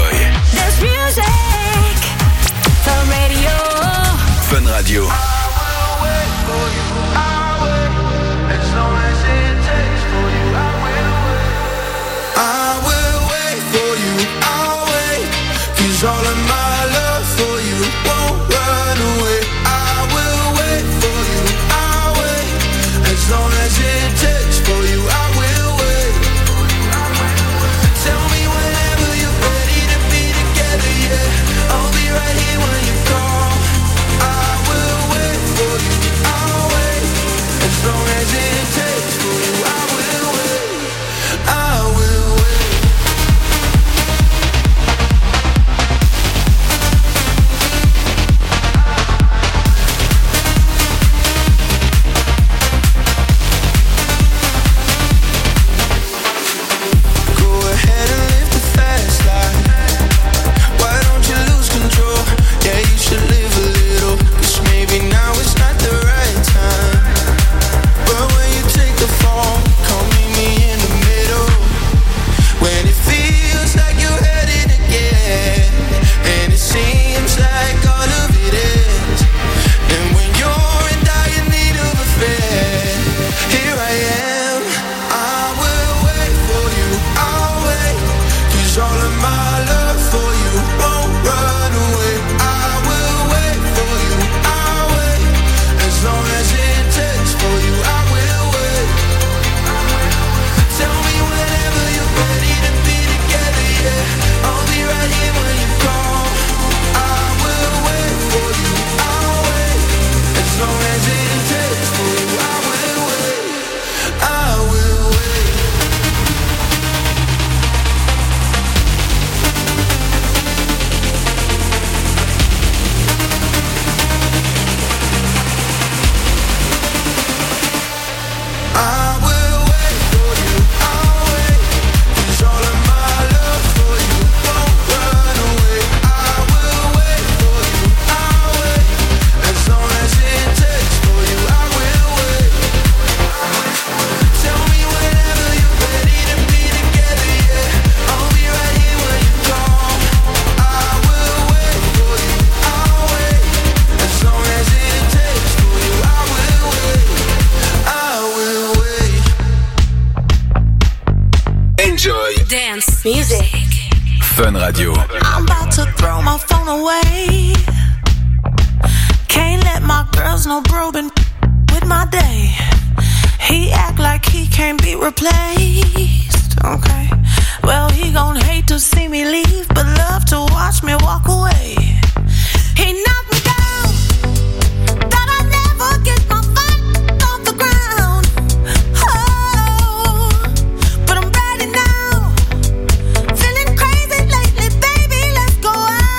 Enjoy. Dance music, Fun Radio. Fun Radio. All of my love for you won't run away. I will wait for you, I'll wait. As long as it takes for you, I will wait. Tell me whenever you're ready to be together, yeah. I'll be right here when you call. I will wait for you, I'll wait. As long as it takes for you, I will wait. I will wait. Music. Fun Radio. I'm about to throw my phone away. Can't let my girls know bro been with my day. He act like he can't be replaced. Okay, well he gon' hate to see me leave, but love to watch me walk away. He knocked me down, thought I'd never get my feet off the ground. Oh, but I'm ready now. Feeling crazy lately, baby, let's go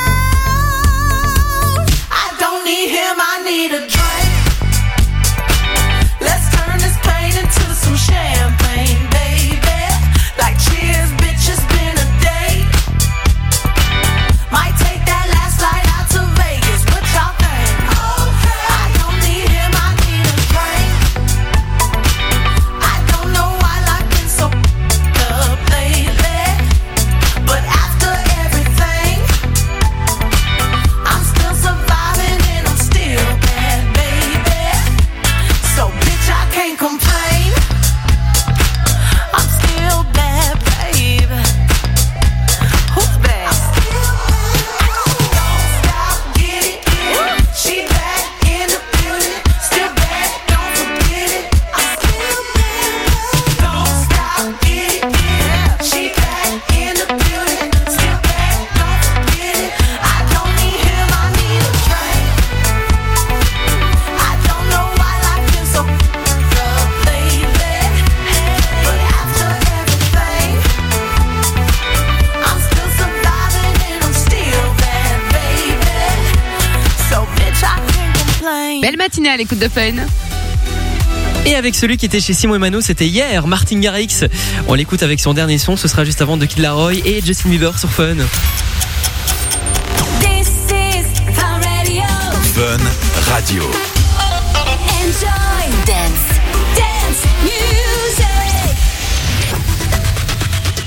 out. I don't need him, I need a drink. Let's turn this pain into some champagne, baby. Like cheers, bitch, it's been a day. Might take that last flight out to Vegas, what y'all think? I don't need him, I need a drink. I don't know why life been so up lately, but after everything, I'm still surviving and I'm still bad, baby. So bitch, I can't complain. I'm still bad, baby. Who's bad? Don't stop, get it, get it. She back in the building, still bad, don't forget it. I'm still bad. Don't stop, get it, get it. She back in the building, still bad, don't forget it. I don't need him, I need a drink. I don't know why life been so rough lately, but after everything, I'm still surviving and I'm still bad, baby. So bitch, I can't complain. Belle matinée à l'écoute de Fun. Et avec celui qui était chez Simon et Mano, c'était hier, Martin Garrix. On l'écoute avec son dernier son, ce sera juste avant de Kid Laroi et Justin Bieber sur Fun. This is Fun Radio. Fun Radio. Enjoy. Dance. Dance music.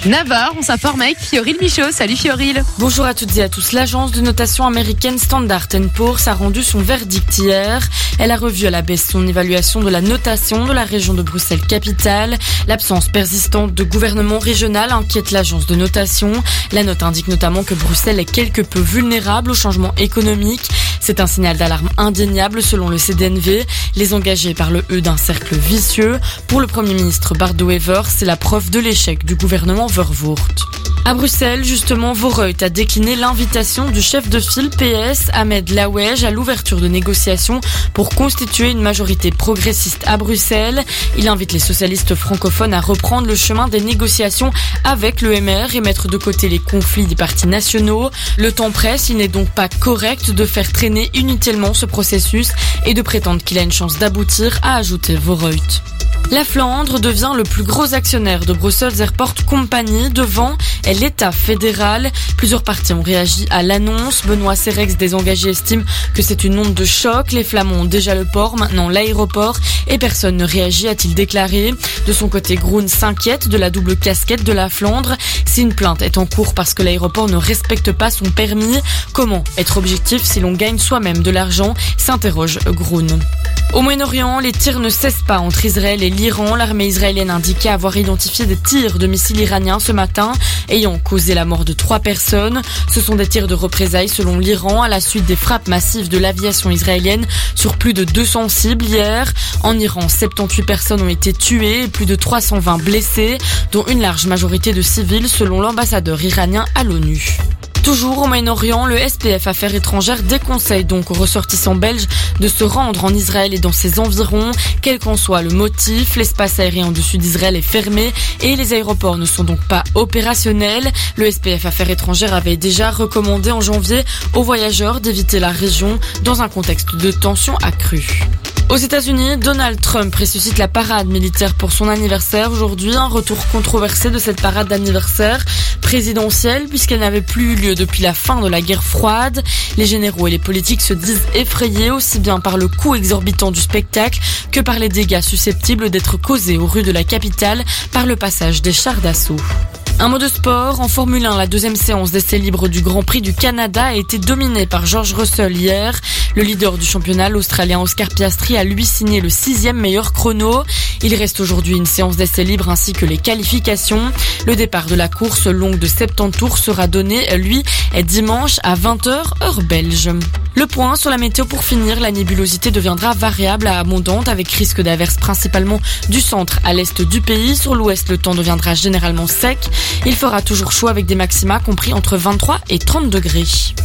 Navarre, on s'informe avec Fioril Michaud. Salut Fioril. Bonjour à toutes et à tous. L'agence de notation américaine Standard & Poor's a rendu son verdict hier. Elle a revu à la baisse son évaluation de la notation de la région de Bruxelles-Capitale. L'absence persistante de gouvernement régional inquiète l'agence de notation. La note indique notamment que Bruxelles est quelque peu vulnérable au changement économique. C'est un signal d'alarme indéniable selon le CDNV. Les engagés parlent eux d'un cercle vicieux. Pour le Premier ministre Bart De Wever, c'est la preuve de l'échec du gouvernement Verwoerd. À Bruxelles, justement, Voorhout a décliné l'invitation du chef de file PS, Ahmed Laouej, à l'ouverture de négociations pour constituer une majorité progressiste à Bruxelles. Il invite les socialistes francophones à reprendre le chemin des négociations avec le MR et mettre de côté les conflits des partis nationaux. Le temps presse, il n'est donc pas correct de faire traîner inutilement ce processus et de prétendre qu'il a une chance d'aboutir, a ajouté Voorhout. La Flandre devient le plus gros actionnaire de Brussels Airport Company. Devant est l'État fédéral. Plusieurs partis ont réagi à l'annonce. Benoît Serex des engagés estime que c'est une onde de choc. Les Flamands ont déjà le port, maintenant l'aéroport, et personne ne réagit, a-t-il déclaré. De son côté, Groen s'inquiète de la double casquette de la Flandre. Si une plainte est en cours parce que l'aéroport ne respecte pas son permis, comment être objectif si l'on gagne soi-même de l'argent, s'interroge Groen. Au Moyen-Orient, les tirs ne cessent pas entre Israël et l'Iran. L'armée israélienne indiquait avoir identifié des tirs de missiles iraniens ce matin, ayant causé la mort de 3 personnes. Ce sont des tirs de représailles selon l'Iran à la suite des frappes massives de l'aviation israélienne sur plus de 200 cibles hier. En Iran, 78 personnes ont été tuées et plus de 320 blessées, dont une large majorité de civils selon l'ambassadeur iranien à l'ONU. Toujours au Moyen-Orient, le SPF Affaires étrangères déconseille donc aux ressortissants belges de se rendre en Israël et dans ses environs. Quel qu'en soit le motif, l'espace aérien au-dessus d'Israël est fermé et les aéroports ne sont donc pas opérationnels. Le SPF Affaires étrangères avait déjà recommandé en janvier aux voyageurs d'éviter la région dans un contexte de tension accrue. Aux États-Unis, Donald Trump ressuscite la parade militaire pour son anniversaire. Aujourd'hui, un retour controversé de cette parade d'anniversaire présidentielle puisqu'elle n'avait plus eu lieu depuis la fin de la guerre froide. Les généraux et les politiques se disent effrayés aussi bien par le coût exorbitant du spectacle que par les dégâts susceptibles d'être causés aux rues de la capitale par le passage des chars d'assaut. Un mot de sport, en Formule 1, la deuxième séance d'essais libres du Grand Prix du Canada a été dominée par George Russell hier. Le leader du championnat, l'Australien Oscar Piastri, a lui signé le 6e meilleur chrono. Il reste aujourd'hui une séance d'essais libres ainsi que les qualifications. Le départ de la course longue de 70 tours sera donné, lui, dimanche à 20h, heure belge. Le point sur la météo pour finir, la nébulosité deviendra variable à abondante avec risque d'averses principalement du centre à l'est du pays. Sur l'ouest, le temps deviendra généralement sec. Il fera toujours chaud avec des maxima compris entre 23 et 30 degrés.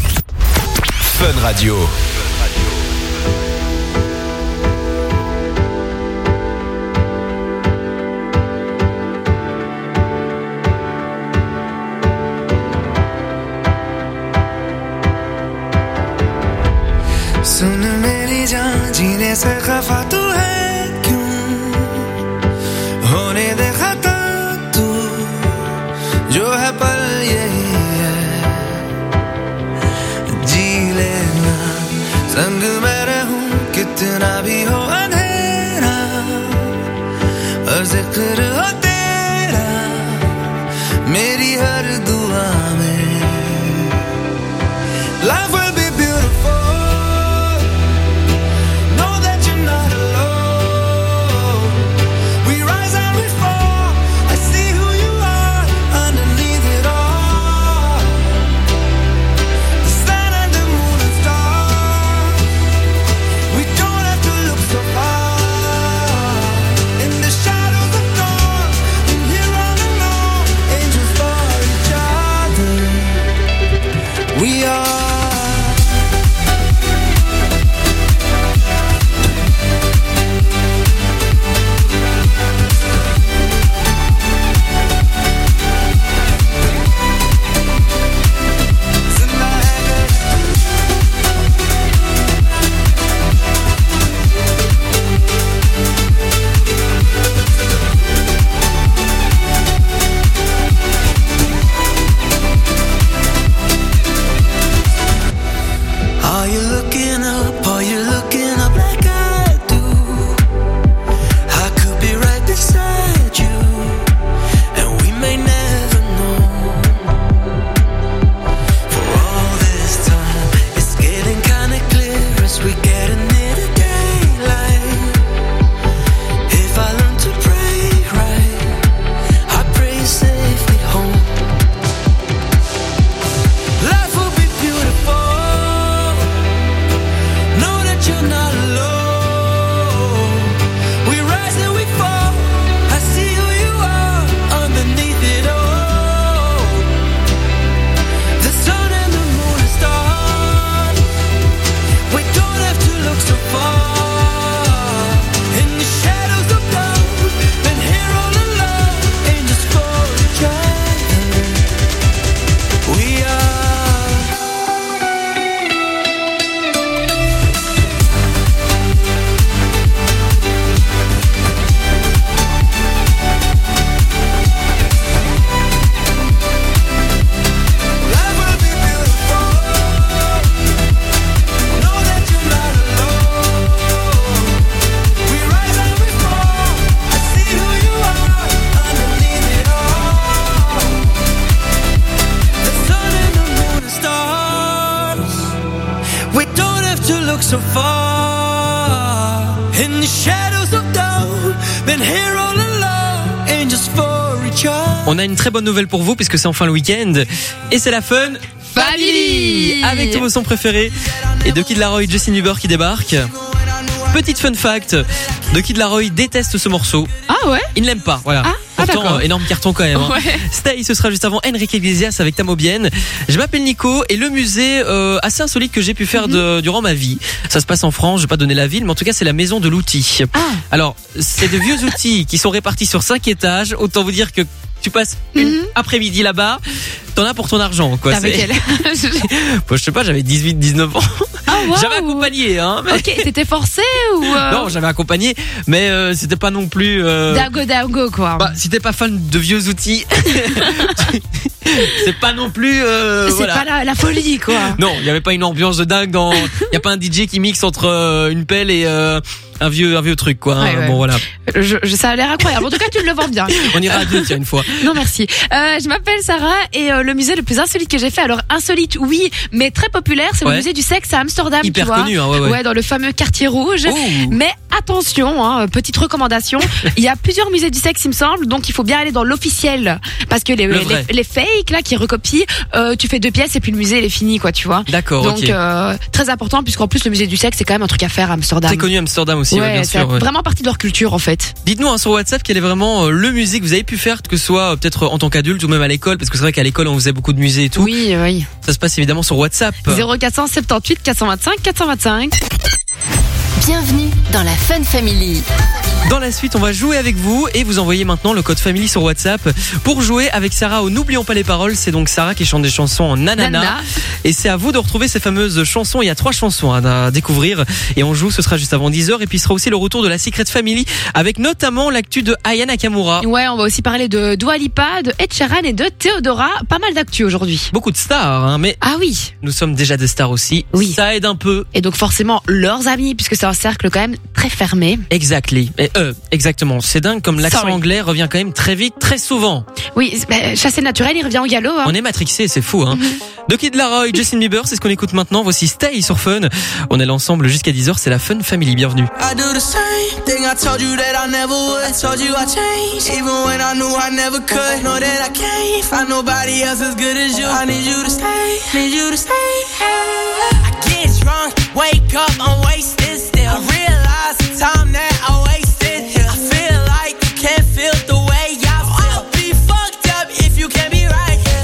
Fun Radio. सुन मेरी जान जीने से खफा तू है क्यों होने दे खता तू जो है पल यही है जी लेना संग मैं रहूं कितना भी हो अंधेरा और जिक्र हो तेरा मेरी हर दुआ में Life will be beautiful. We are to look so far in the shadows of doubt. Been here all along and just for each other. On a une très bonne nouvelle pour vous puisque c'est enfin le week-end et c'est la Fun Family avec tous vos sons préférés et de Kid Laroi, Justin Bieber qui débarque. Petite fun fact, de Kid Laroi déteste ce morceau. Ah ouais. Il ne l'aime pas, voilà. Pourtant, d'accord. énorme carton quand même. Hein. Ouais. Stay, ce sera juste avant Enrique Iglesias avec Tamo Bien. Je m'appelle Nico et le musée assez insolite que j'ai pu faire durant ma vie. Ça se passe en France, je vais pas donner la ville, mais en tout cas c'est la maison de l'outil. Alors, c'est de vieux outils qui sont répartis sur 5 étages. Autant vous dire que tu passes une après-midi là-bas, t'en as pour ton argent, quoi. Avec elle. Bon, je sais pas, j'avais 18, 19 ans. Wow. J'avais accompagné, hein. Mais... Ok, t'étais forcé ou Non, j'avais accompagné, mais c'était pas non plus. Dago quoi. Bah, si t'es pas fan de vieux outils, c'est pas non plus. C'est voilà. pas la folie quoi. Non, il y avait pas une ambiance de dingue dans. Il y a pas un DJ qui mixe entre une pelle et un vieux truc quoi. Hein. Ouais. Bon voilà. Ça a l'air incroyable. En tout cas, tu le vends bien. On ira à deux tiens une fois. Non merci. Je m'appelle Sarah et le musée le plus insolite que j'ai fait. Alors insolite oui, mais très populaire, c'est le musée du sexe à Amsterdam. Hyper tu vois. connu, hein, ouais, dans le fameux quartier rouge. Oh. Mais attention, hein, petite recommandation. Il y a plusieurs musées du sexe, il me semble, donc il faut bien aller dans l'officiel parce que les fakes là qui recopient, tu fais 2 pièces et puis le musée il est fini quoi, tu vois. D'accord. Donc ok. très important puisqu'en plus le musée du sexe c'est quand même un truc à faire à Amsterdam. Très connu à Amsterdam aussi, ouais, bien c'est sûr. Ouais. vraiment partie de leur culture en fait. Dites-nous hein, sur WhatsApp quel est vraiment le musée que vous avez pu faire, que ce soit peut-être en tant qu'adulte ou même à l'école, parce que c'est vrai qu'à l'école on faisait beaucoup de musées et tout. Oui. Ça se passe évidemment sur WhatsApp. 0478 425 425. Bienvenue dans la Fun Family. Dans la suite, on va jouer avec vous et vous envoyez maintenant le code Family sur WhatsApp pour jouer avec Sarah au N'oublions pas les paroles. C'est donc Sarah qui chante des chansons en nanana. Et c'est à vous de retrouver ces fameuses chansons. Il y a 3 chansons à découvrir et on joue, ce sera juste avant 10h. Et puis ce sera aussi le retour de la Secret Family avec notamment l'actu de Aya Nakamura. Ouais, on va aussi parler de Dua Lipa, de Ed Sheeran et de Theodora. Pas mal d'actu aujourd'hui. Beaucoup de stars, hein, mais Ah oui. nous sommes déjà des stars aussi. Oui. Ça aide un peu. Et donc forcément leurs amis puisque c'est un cercle quand même très fermé. Exactly. Exactement. C'est dingue comme l'accent Sorry. anglais revient quand même très vite, très souvent. Oui, chasser naturel, il revient au galop. Hein. On est matrixé, c'est fou, hein. De Kid Laroi, Justin Bieber, c'est ce qu'on écoute maintenant. Voici Stay sur Fun. On est ensemble jusqu'à 10h, c'est la Fun Family. Bienvenue. I do the same thing I told you that I never would. I told you I changed, even when I knew I never could. Know that I can't find nobody else as good as you. I need you to stay, need you to stay. I get drunk, wake up, I'm wasted still. I realize the time that I wasted here. I feel like you can't feel the way I feel. I'll be fucked up if you can't be right here.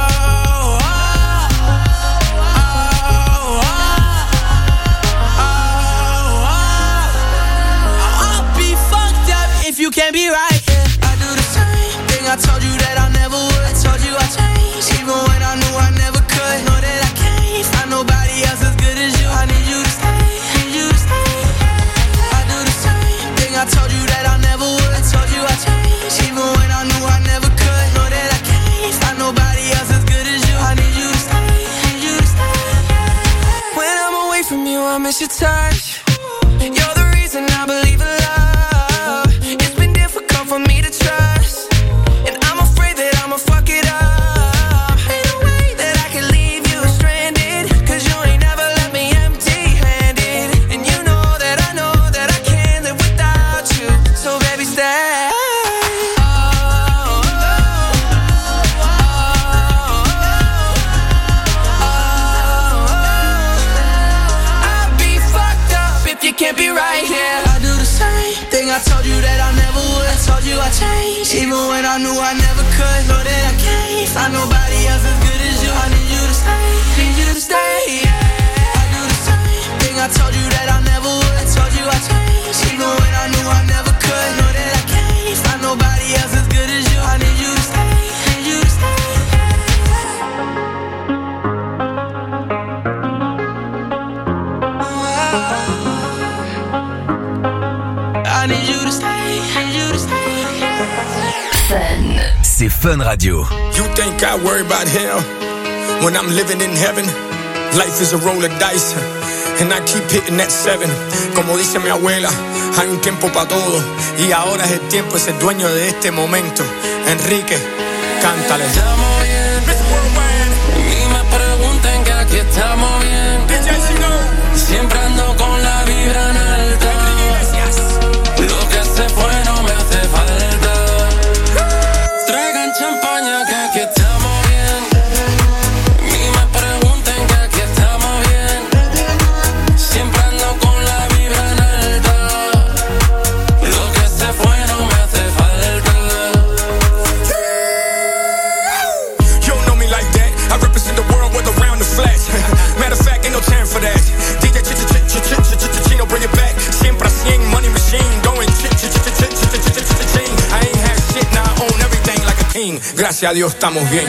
I'll be fucked up if you can't be right here. I do the same thing I told you that I never would. I told you I changed, even when I knew I never could. Know that I can't find nobody else as good as you. I need you to stay, need you to stay. I do the same thing I told you that I never would. I told you I changed, even when I knew I never could. Know that I can't find nobody else as good as you. I need you to stay, need you to stay. When I'm away from you, I miss your touch. You're the reason I believe in love. It's been difficult for me to trust, and I'm afraid that I'ma fuck it up. Ain't no way that I can leave you stranded, 'cause you ain't never left me empty-handed. And you know that I can't live without you. So baby, stay. I'll be fucked up if you can't be right here. I do the same thing I told you that I never would. I told you I changed, even when I knew I never could. Know that I can't find nobody else as good as you. I need you to stay, need you to stay. Yeah. I do the same thing I told you that I never would. I told you I changed, even when I knew I never could. Know that I can't find nobody else as good as you. I need you to stay, need you to stay. I need you to stay, need you to stay. C'est Fun Radio. You think I worry about hell when I'm living in heaven? Life is a roll of dice, and I keep hitting that 7. Como dice mi abuela, hay un tiempo para todo, y ahora es el tiempo, es el dueño de este momento. Enrique, cántale. Estamos bien, y me preguntan que aquí estamos bien. Siempre gracias a Dios estamos bien.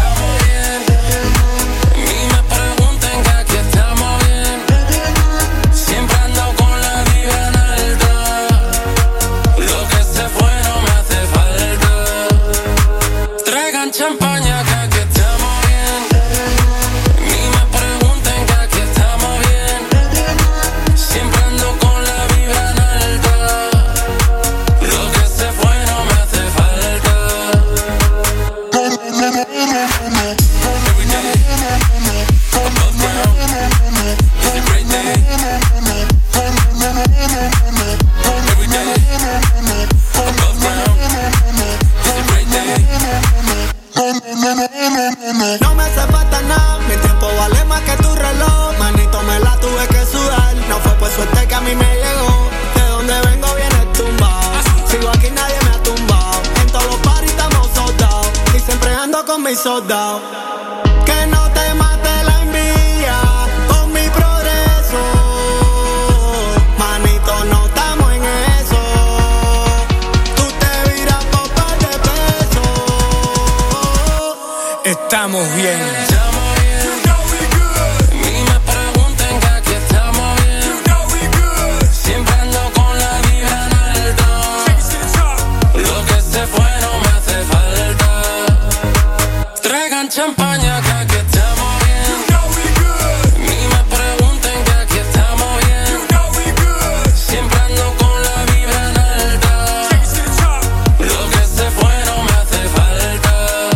Champaña que aquí estamos bien. Ni me pregunten que aquí estamos bien. Siempre ando con la vibra en alta. Lo que se fue no me hace falta. Every day, above ground. It's a great day. Every day, above ground. It's a great day. No me hace falta nada, mi tiempo vale más que tu reloj. Manito, me la tuve que sudar. No fue por suerte que a mí me llegó. De donde vengo viene tumbado. Sigo aquí, nadie me ha tumbado. En todos los parties estamos soldados. Y siempre ando con mis soldados. Que no te mate la envidia con mi progreso. Manito, no estamos en eso. Tú te viras por par de pesos. Estamos bien. Ni me pregunten que aquí estamos bien. Siempre ando con la vibra en alta. Lo que se fue no me hace falta. Traigan champaña que aquí estamos bien. Ni me pregunten que aquí estamos bien. Siempre ando con la vibra en alta. Lo que se fue no me hace falta.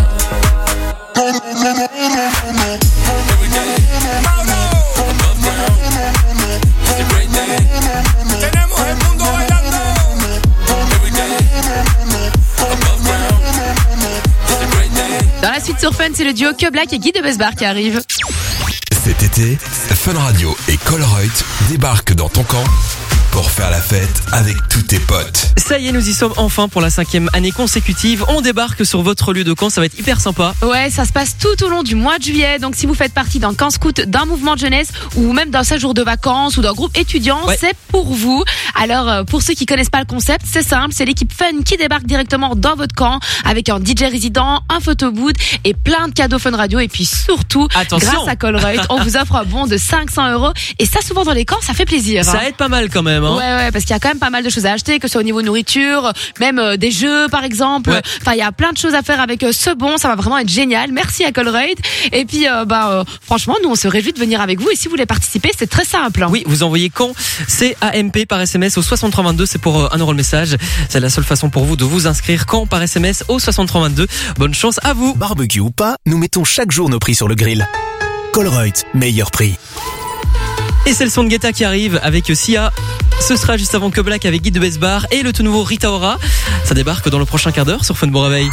Every day, above ground. It's a great day. Tenemos el mundo bailando. Every day, above ground. It's a great day. Dans la suite sur Fun, c'est le duo Que Black et Guy de Besbar qui arrive. Cet été, Fun Radio et Colruyt débarquent dans ton camp pour faire la fête avec tous tes potes. Ça y est, nous y sommes enfin pour la 5e année consécutive. On débarque sur votre lieu de camp, ça va être hyper sympa. Ouais, ça se passe tout au long du mois de juillet. Donc si vous faites partie d'un camp scout, d'un mouvement de jeunesse ou même d'un séjour de vacances ou d'un groupe étudiant, c'est pour vous. Alors pour ceux qui connaissent pas le concept, c'est simple, c'est l'équipe Fun qui débarque directement dans votre camp avec un DJ résident, un photobooth et plein de cadeaux Fun Radio. Et puis surtout, attention, grâce à Colruyt, on vous offre un bon de 500 €. Et ça, souvent dans les camps, ça fait plaisir. Ça aide pas mal quand même. Hein. Ouais, parce qu'il y a quand même pas mal de choses à acheter, que ce soit au niveau nourriture, même des jeux par exemple. Ouais. Enfin, il y a plein de choses à faire avec ce bon, ça va vraiment être génial. Merci à Colruyt. Et puis, franchement, nous on se réjouit de venir avec vous. Et si vous voulez participer, c'est très simple. Oui, vous envoyez quand CAMP par SMS au 6322, c'est pour 1 € le message. C'est la seule façon pour vous de vous inscrire quand par SMS au 6322. Bonne chance à vous. Barbecue ou pas, nous mettons chaque jour nos prix sur le grill. Colruyt, meilleur prix. Et c'est le son de Guetta qui arrive avec Sia. Ce sera juste avant Que Black avec Guy de Besbar et le tout nouveau Rita Ora. Ça débarque dans le prochain quart d'heure sur Fun Bon Réveil.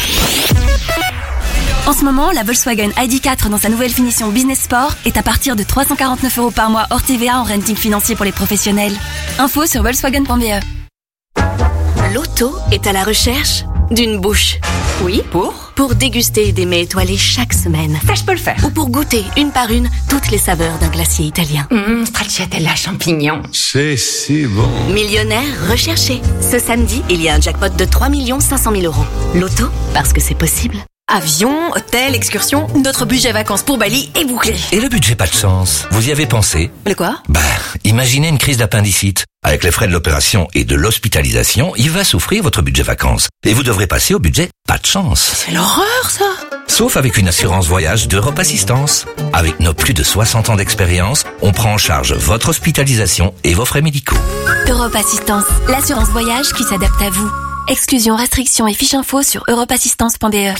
En ce moment, la Volkswagen ID4 dans sa nouvelle finition Business Sport est à partir de 349 € par mois hors TVA en renting financier pour les professionnels. Info sur volkswagen.be. L'auto est à la recherche d'une bouche. Oui, pour déguster des mets étoilés chaque semaine. Ça, je peux le faire. Ou pour goûter une par une toutes les saveurs d'un glacier italien. Stracciatella champignon. C'est si bon. Millionnaire recherché. Ce samedi, il y a un jackpot de 3 500 000 €. L'auto, parce que c'est possible. Avion, hôtel, excursion, notre budget vacances pour Bali est bouclé. Et le budget pas de chance, vous y avez pensé? Le quoi? Imaginez une crise d'appendicite. Avec les frais de l'opération et de l'hospitalisation, il va souffrir votre budget vacances. Et vous devrez passer au budget pas de chance. C'est l'horreur, ça! Sauf avec une assurance voyage d'Europe Assistance. Avec nos plus de 60 ans d'expérience, on prend en charge votre hospitalisation et vos frais médicaux. Europe Assistance, l'assurance voyage qui s'adapte à vous. Exclusion, restrictions et fiches info sur europeassistance.be.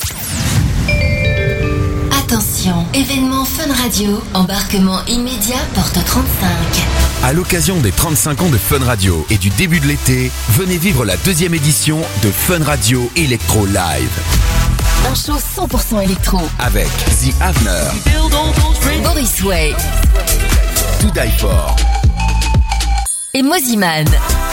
Attention, événement Fun Radio, embarquement immédiat porte 35. À l'occasion des 35 ans de Fun Radio et du début de l'été, venez vivre la 2e édition de Fun Radio Electro Live. Un show 100% électro. Avec The Avener, Boris Way To Die For et Moziman.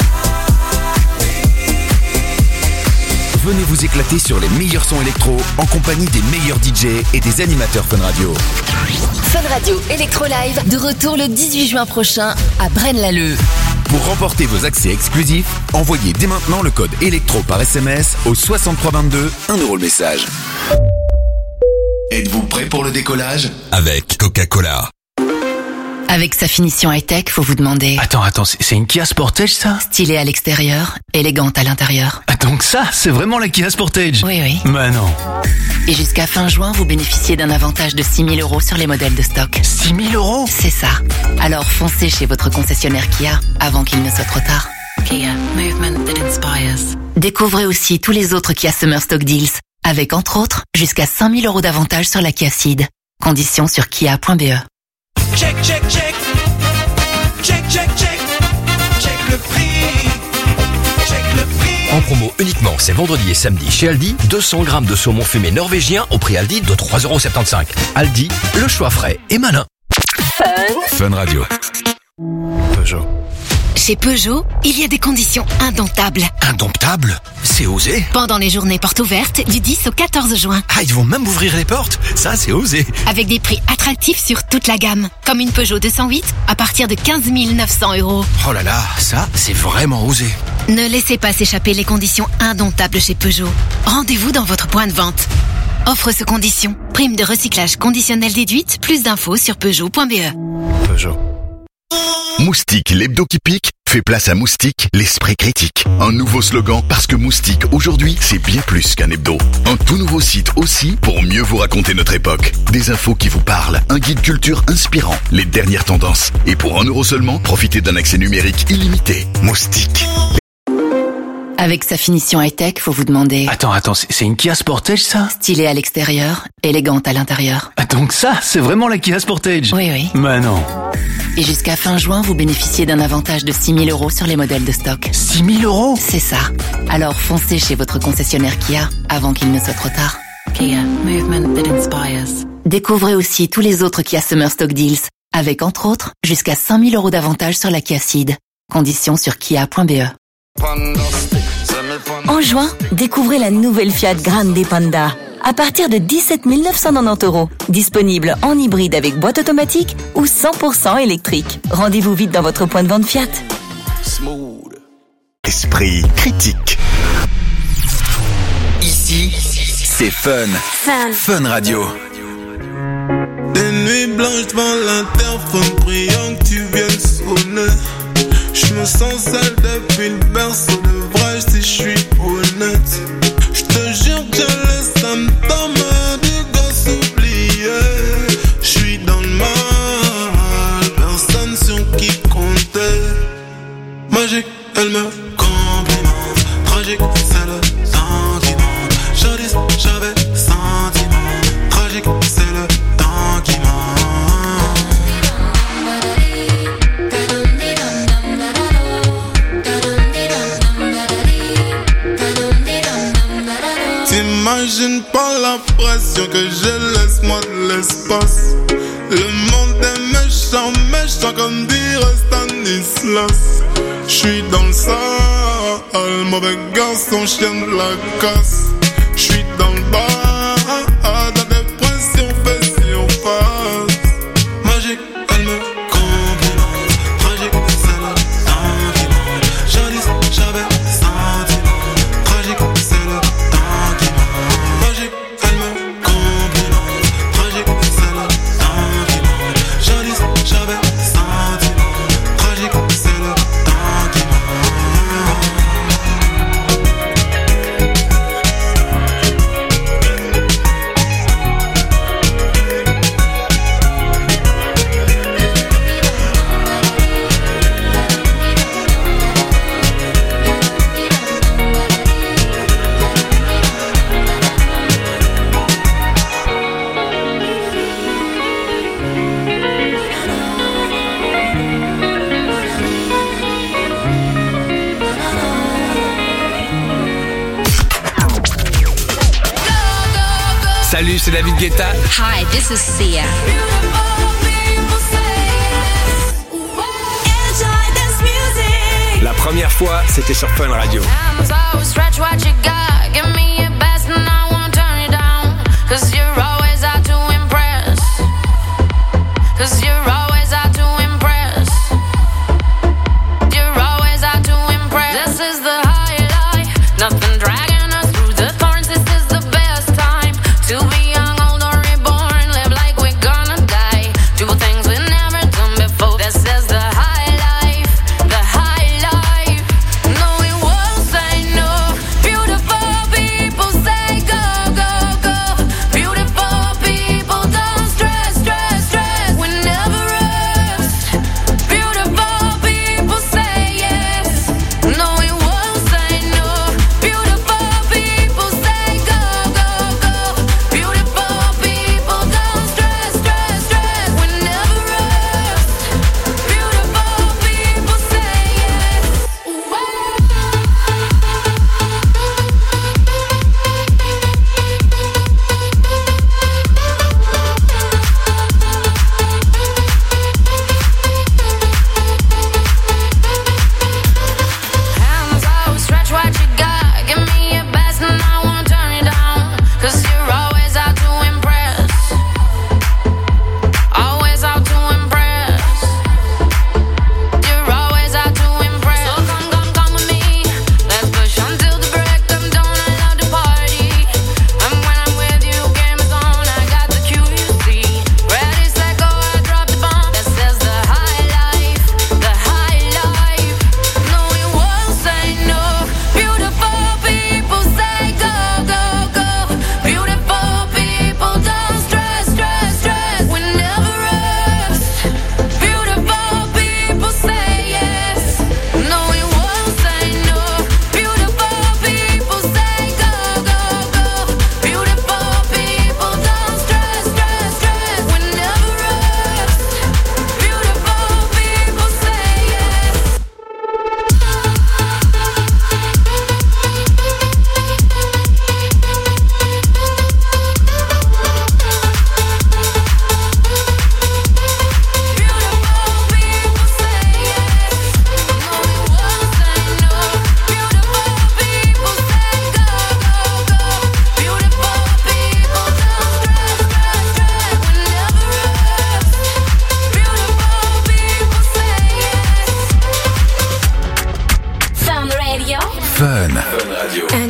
Venez vous éclater sur les meilleurs sons électro en compagnie des meilleurs DJ et des animateurs Fun Radio. Fun Radio Electro Live, de retour le 18 juin prochain à Braine-l'Alleud. Pour remporter vos accès exclusifs, envoyez dès maintenant le code électro par SMS au 6322, 1 € le message. Êtes-vous prêt pour le décollage? Avec Coca-Cola. Avec sa finition high-tech, faut vous demander... Attends, c'est une Kia Sportage ça? Stylée à l'extérieur, élégante à l'intérieur. Donc ça, c'est vraiment la Kia Sportage? Oui. Bah non. Et jusqu'à fin juin, vous bénéficiez d'un avantage de 6 000 € sur les modèles de stock. 6 000 €? C'est ça. Alors foncez chez votre concessionnaire Kia avant qu'il ne soit trop tard. Kia, movement that inspires. Découvrez aussi tous les autres Kia Summer Stock Deals, avec entre autres jusqu'à 5 000 € d'avantage sur la Kia Ceed. Conditions sur kia.be. Check le prix. En promo uniquement ces vendredis et samedis chez Aldi, 200 grammes de saumon fumé norvégien au prix Aldi de 3,75 €. Aldi, le choix frais et malin. Fun Radio. Peugeot. Chez Peugeot, il y a des conditions indomptables. Indomptable? C'est osé. Pendant les journées portes ouvertes du 10 au 14 juin. Ah, ils vont même ouvrir les portes? Ça, c'est osé. Avec des prix attractifs sur toute la gamme. Comme une Peugeot 208 à partir de 15 900 €. Oh là là, ça, c'est vraiment osé. Ne laissez pas s'échapper les conditions indomptables chez Peugeot. Rendez-vous dans votre point de vente. Offre sous condition. Prime de recyclage conditionnelle déduite. Plus d'infos sur Peugeot.be. Peugeot. Moustique, l'hebdo qui pique, fait place à Moustique, l'esprit critique. Un nouveau slogan parce que Moustique, aujourd'hui, c'est bien plus qu'un hebdo. Un tout nouveau site aussi pour mieux vous raconter notre époque. Des infos qui vous parlent, un guide culture inspirant, les dernières tendances. Et pour 1 € seulement, profitez d'un accès numérique illimité. Moustique. Avec sa finition high-tech, faut vous demander... Attends, c'est une Kia Sportage ça? Stylée à l'extérieur, élégante à l'intérieur. Donc ça, c'est vraiment la Kia Sportage? Oui. Bah non. Et jusqu'à fin juin, vous bénéficiez d'un avantage de 6 000 € sur les modèles de stock. 6 000 €? C'est ça. Alors foncez chez votre concessionnaire Kia avant qu'il ne soit trop tard. Kia, movement that inspires. Découvrez aussi tous les autres Kia Summer Stock Deals, avec entre autres jusqu'à 5 000 € d'avantage sur la Kia Ceed. Conditions sur kia.be. En juin, découvrez la nouvelle Fiat Grande Panda. À partir de 17 990 €. Disponible en hybride avec boîte automatique ou 100% électrique. Rendez-vous vite dans votre point de vente Fiat. Smooth. Esprit critique. Ici, c'est Fun. Fun Radio. Des nuits blanches devant l'interphone, priant que tu viennes sonner. Je me sens seul depuis le berceau de vrai si je suis honnête. Je te jure que je laisse ça me tombe du gosse oublié. Je suis dans le mal, personne sur qui compter. Magique, elle me complimente. Tragique, c'est le temps qui monte. Jadis, j'avais sentiment. Tragique, c'est le temps qui monte. T'imagines pas la pression que je laisse moi de l'espace. Le monde est méchant, méchant comme dirait Stanislas. J'suis dans le sale, mauvais garçon, chien de la casse. J'suis dans le bas, la dépression fait surface. Magique, elle me complimente. Tragique, c'est le temps qui monte. Jadis, j'avais sentiment. Tragique, c'est le temps qui monte. Magique, elle me complimente. Tragique, c'est le temps qui monte. Jadis, j'avais sentiment. Tragique, c'est le temps qui monte. Salut, c'est David Guetta. Hi, this is Sia. La première fois, c'était sur Fun Radio. Nothing dragging us through the thorns. This is the best time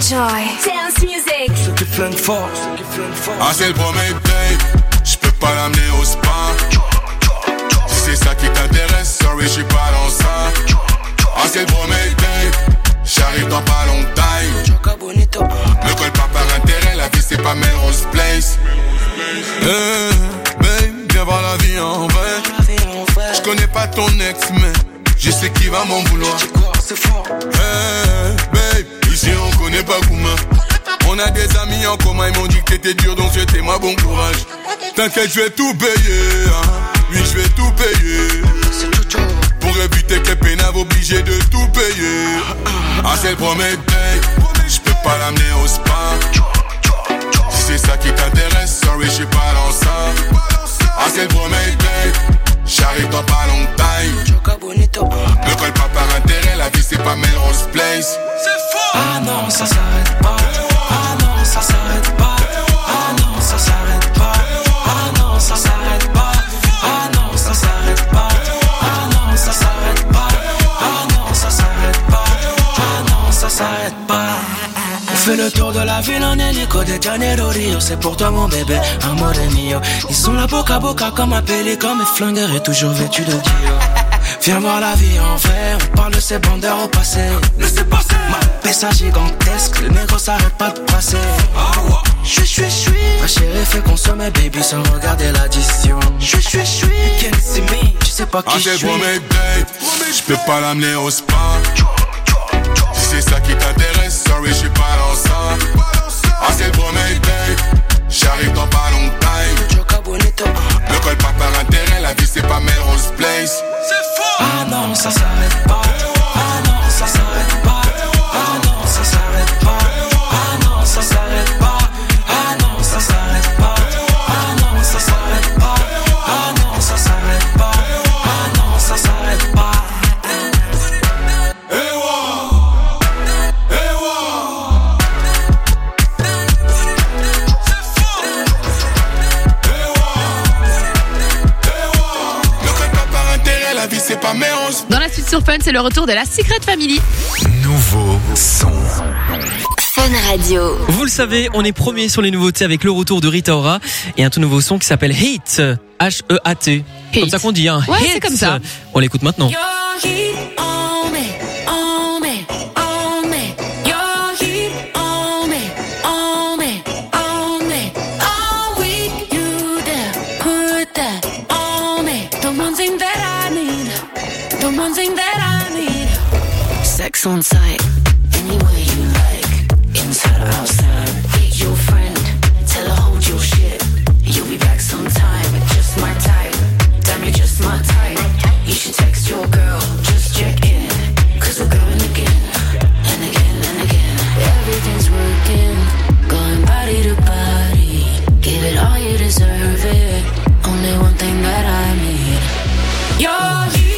Enjoy. Dance music. Ceux qui flânent fort. Ah, c'est le premier date. J'peux pas l'amener au spa. Si c'est ça qui t'intéresse, sorry, j'suis pas dans ça. Ah, c'est le premier date. J'arrive dans pas longtemps. Me colle pas par intérêt, la vie c'est pas Melrose Place. Babe, viens voir la vie en vrai. J'connais pas ton ex, mais je sais qui va m'en vouloir. Babe, ici on connaît pas Kouma. On a des amis en commun, ils m'ont dit que t'étais dur, donc souhaitez-moi bon courage. T'inquiète, je vais tout payer, hein. Oui, je vais tout payer. Pour éviter que les pénaves obligés de tout payer. Ah, c'est le premier date. J'peux pas l'amener au spa. Si c'est ça qui t'intéresse, sorry, j'suis pas dans ça. Ah, c'est le premier date. J'arrive dans pas longtemps. Me colle pas par intérêt, la vie c'est pas Melrose Place. Ah non, ça s'arrête pas. Ah non, ça s'arrête pas. Ah non, ça s'arrête pas. Ah non, ça s'arrête pas. Ah non, ça s'arrête pas. Ah non, ça s'arrête pas. Ah non, ça s'arrête pas. Ah non, ça s'arrête pas. On fait le tour de la ville en hélico de Janeiro Rio. C'est pour toi mon bébé, amore mio. Ils sont là boca à boca comme un pélican. Mes flingueurs est toujours vêtu de Dio. Viens voir la vie en vrai, on parle de ces bandeurs au passé. Laissez passer. Ma pessa gigantesque, le négro s'arrête pas de passer. Chui. Ma chérie fait consommer baby sans regarder l'addition. Chui. Can't see me, tu sais pas qui je suis. Ah, c'est le premier date. J'peux pas l'amener au spa. Si c'est ça qui t'intéresse, sorry, j'suis pas dans ça. Ah, c'est le premier date. J'arrive dans pas longtemps. Me colle pas par intérêt, la vie c'est pas Melrose Place. Ah non, ça s'arrête pas. Ah non, ça s'arrête pas. Ah non, ça s'arrête pas. Ah non, ça s'arrête pas. Ah non, ça s'arrête pas. Ah non, ça s'arrête pas. Ah non, ça s'arrête pas. Ah non, ça s'arrête pas. Dans la suite sur Fun, c'est le retour de la Secret Family. Nouveau son. Fun Radio. Vous le savez, on est premier sur les nouveautés avec le retour de Rita Ora et un tout nouveau son qui s'appelle Heat. H-E-A-T. Comme ça qu'on dit, hein. Ouais, Heat. c'est comme ça. On l'écoute maintenant. Sex on site, any way you like, inside or outside. Hit your friend, tell her hold your shit. You'll be back sometime, just my type. Damn, you're just my type. You should text your girl, just check in. Cause we're going again, and again, and again. Everything's working, going body to body. Give it all, you deserve it. Only one thing that I need. You're here.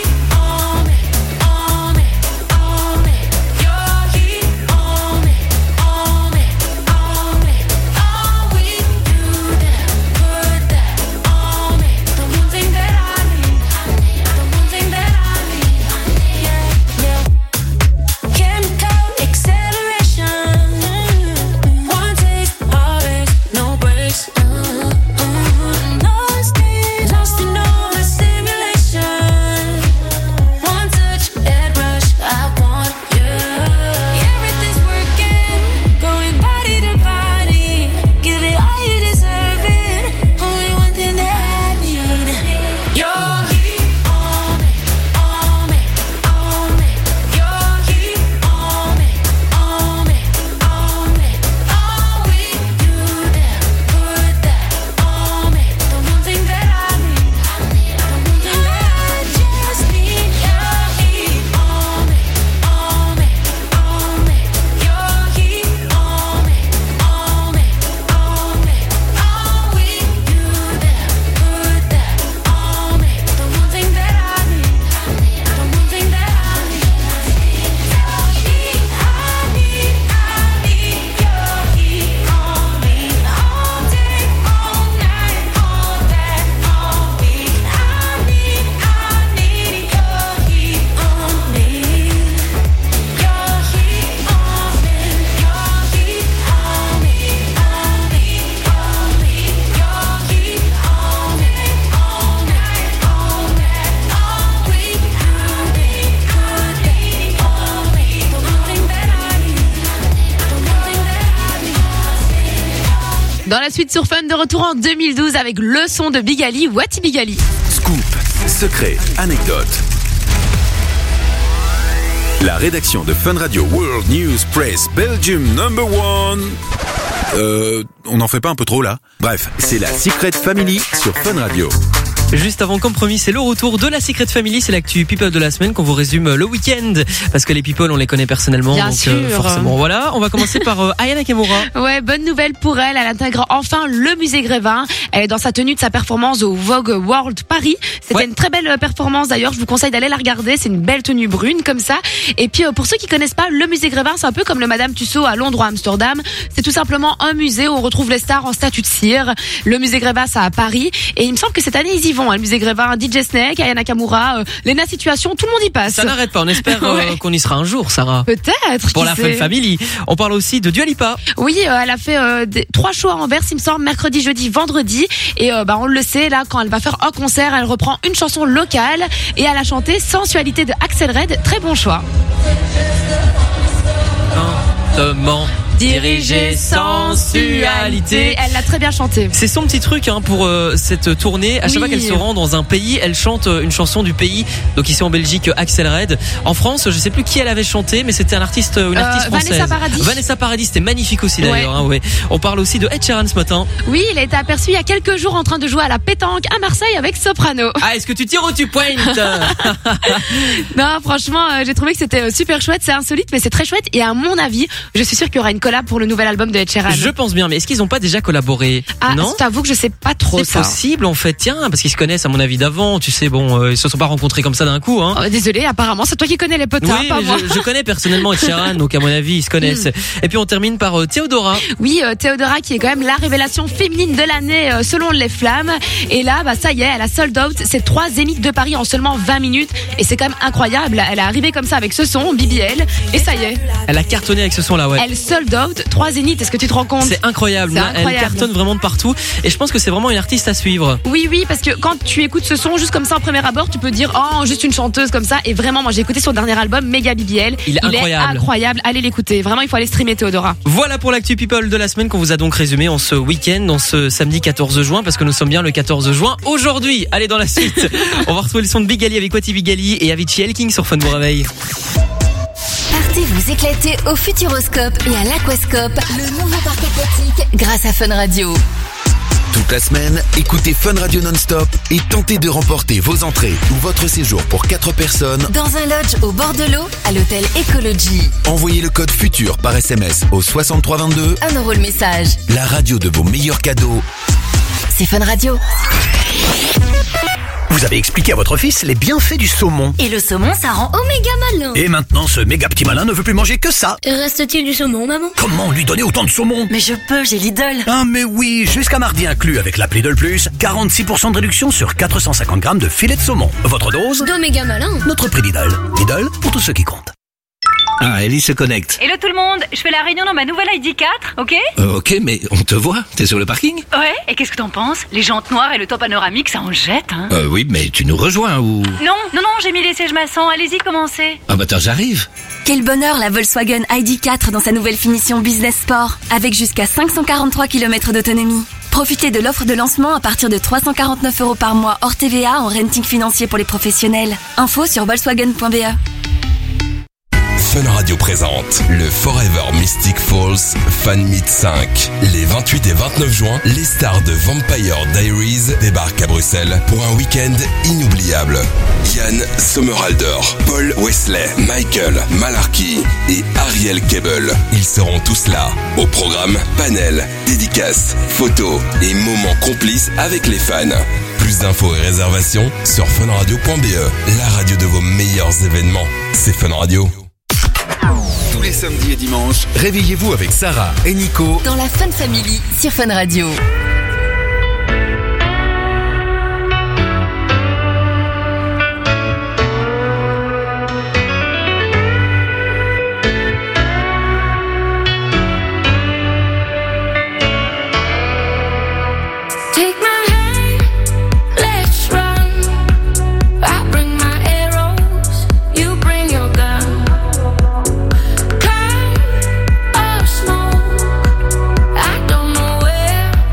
Dans la suite sur Fun, de retour en 2012 avec le son de Big Ali, Wati Big Ali. Scoop, secret, anecdote. La rédaction de Fun Radio World News Press Belgium #1. On n'en fait pas un peu trop là? Bref, c'est la Secret Family sur Fun Radio. Juste avant, comme promis, c'est le retour de la Secret Family, c'est l'actu People de la semaine qu'on vous résume le week-end, parce que les People on les connaît personnellement, Bien donc sûr. forcément voilà. On va commencer par Aya Nakamura. Ouais, bonne nouvelle pour elle. Elle intègre enfin le musée Grévin. Elle est dans sa tenue de sa performance au Vogue World Paris. C'était une très belle performance d'ailleurs. Je vous conseille d'aller la regarder. C'est une belle tenue brune comme ça. Et puis pour ceux qui connaissent pas, le musée Grévin, c'est un peu comme le Madame Tussauds à Londres ou à Amsterdam. C'est tout simplement un musée où on retrouve les stars en statue de cire. Le musée Grévin, c'est à Paris. Et il me semble que cette année ils y vont. Le musée Grévin, DJ Snake, Aya Nakamura, Lena Situation, tout le monde y passe. Ça n'arrête pas. On espère qu'on y sera un jour, Sarah. Peut-être. Pour qui la sait. Fun Family. On parle aussi de Dua Lipa. Oui, elle a fait 3 shows à Anvers, il me semble, mercredi, jeudi, vendredi. Et on le sait, là, quand elle va faire un concert, elle reprend une chanson locale et elle a chanté Sensualité de Axel Red. Très bon choix. Lentement. Diriger sensualité. Elle l'a très bien chanté. C'est son petit truc pour cette tournée. À chaque fois qu'elle se rend dans un pays, elle chante une chanson du pays. Donc ici en Belgique, Axel Red. En France, je sais plus qui elle avait chanté, mais c'était une artiste française. Vanessa Paradis. Vanessa Paradis, c'était magnifique aussi d'ailleurs. Ouais. On parle aussi de Ed Sheeran ce matin. Oui, il a été aperçu il y a quelques jours en train de jouer à la pétanque à Marseille avec Soprano. Ah, est-ce que tu tires ou tu pointes? Non, franchement, j'ai trouvé que c'était super chouette. C'est insolite, mais c'est très chouette. Et à mon avis, je suis sûre qu'il y aura une collab pour le nouvel album de Ed Sheeran. Je pense bien, mais est-ce qu'ils ont pas déjà collaboré? Non, je t'avoue que je sais pas trop c'est ça. possible en fait, tiens, parce qu'ils se connaissent à mon avis d'avant. Tu sais, ils se sont pas rencontrés comme ça d'un coup. Désolé, apparemment c'est toi qui connais les potes. Oui, pas mais moi. je connais personnellement Ed Sheeran, donc à mon avis ils se connaissent. Et puis on termine par Théodora. Oui, Théodora qui est quand même la révélation féminine de l'année selon les flammes. Et là, ça y est, elle a sold out ses 3 zéniths de Paris en seulement 20 minutes. Et c'est quand même incroyable. Elle est arrivée comme ça avec ce son, BBL, et ça y est. Elle a cartonné avec ce son-là, ouais. Elle sold out 3 zéniths. Est-ce que tu te rends compte? C'est incroyable. Elle cartonne vraiment de partout. Et je pense que c'est vraiment une artiste à suivre. Oui, parce que quand tu écoutes ce son juste comme ça en premier abord, tu peux dire juste une chanteuse comme ça. Et vraiment, moi j'ai écouté son dernier album, Méga BBL. Il est incroyable. Allez l'écouter. Vraiment, il faut aller streamer Théodora. Voilà pour l'actu People de la semaine qu'on vous a donc résumé en ce week-end, en ce samedi 14 juin, parce que nous sommes bien le 14 juin aujourd'hui. Allez, dans la suite, on va retrouver le son de Big Ali avec Wati Big Ali et Avicii Elking sur Fun vous réveille. Partez vous éclater au Futuroscope et à l'Aquascope, le nouveau parc aquatique grâce à Fun Radio. Toute la semaine, écoutez Fun Radio non-stop et tentez de remporter vos entrées ou votre séjour pour 4 personnes Dans un lodge au bord de l'eau, à l'hôtel Ecology. Envoyez le code FUTUR par SMS au 6322. 1 € le message. La radio de vos meilleurs cadeaux. C'est Fun Radio. Vous avez expliqué à votre fils les bienfaits du saumon. Et le saumon, ça rend oméga malin. Et maintenant, ce méga petit malin ne veut plus manger que ça. Reste-t-il du saumon, maman? Comment lui donner autant de saumon? Mais je peux, j'ai Lidl. Ah mais oui, jusqu'à mardi inclus avec l'appli Lidl Plus, 46% de réduction sur 450 grammes de filet de saumon. Votre dose? D'oméga malin. Notre prix Lidl. Lidl, pour tous ceux qui comptent. Ah, Ellie se connecte. Hello tout le monde, je fais la réunion dans ma nouvelle ID4, ok? Ok, mais on te voit, t'es sur le parking? Ouais, et qu'est-ce que t'en penses? Les jantes noires et le toit panoramique, ça en jette, hein? Oui, mais tu nous rejoins ou... Non, j'ai mis les sièges maçons, allez-y, commencez. Ah bah attends, j'arrive. Quel bonheur la Volkswagen ID4 dans sa nouvelle finition Business Sport, avec jusqu'à 543 km d'autonomie. Profitez de l'offre de lancement à partir de 349 € par mois hors TVA en renting financier pour les professionnels. Info sur volkswagen.be. Fun Radio présente le Forever Mystic Falls Fan Meet 5. Les 28 et 29 juin, les stars de Vampire Diaries débarquent à Bruxelles pour un week-end inoubliable. Yann Sommerhalder, Paul Wesley, Michael Malarkey et Ariel Kebel. Ils seront tous là. Au programme, panel, dédicaces, photos et moments complices avec les fans. Plus d'infos et réservations sur funradio.be, la radio de vos meilleurs événements. C'est Fun Radio. Tous les samedis et dimanches, réveillez-vous avec Sarah et Nico Dans la Fun Family sur Fun Radio. Take my hand, let's run. I bring my arrows, you bring your gun. Cloud of smoke, I don't know where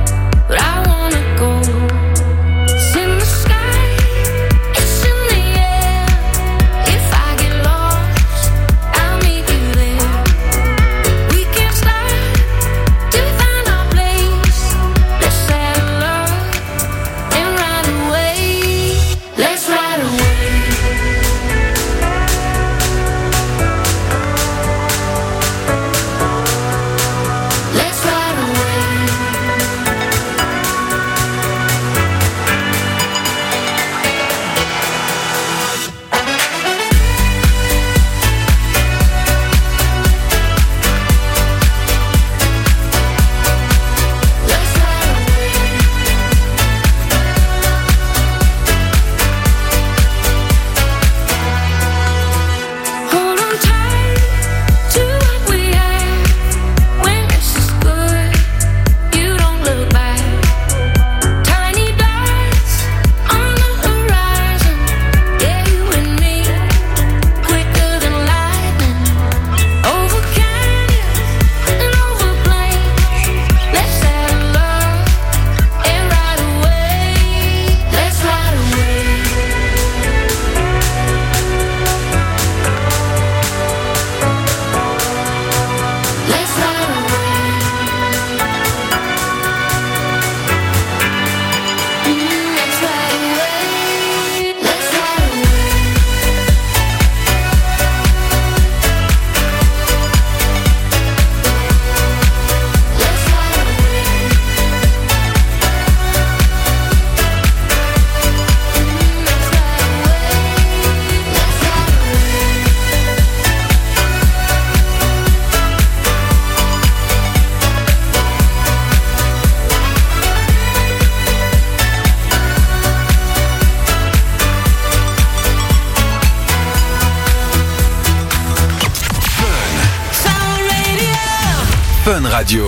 Fun Radio.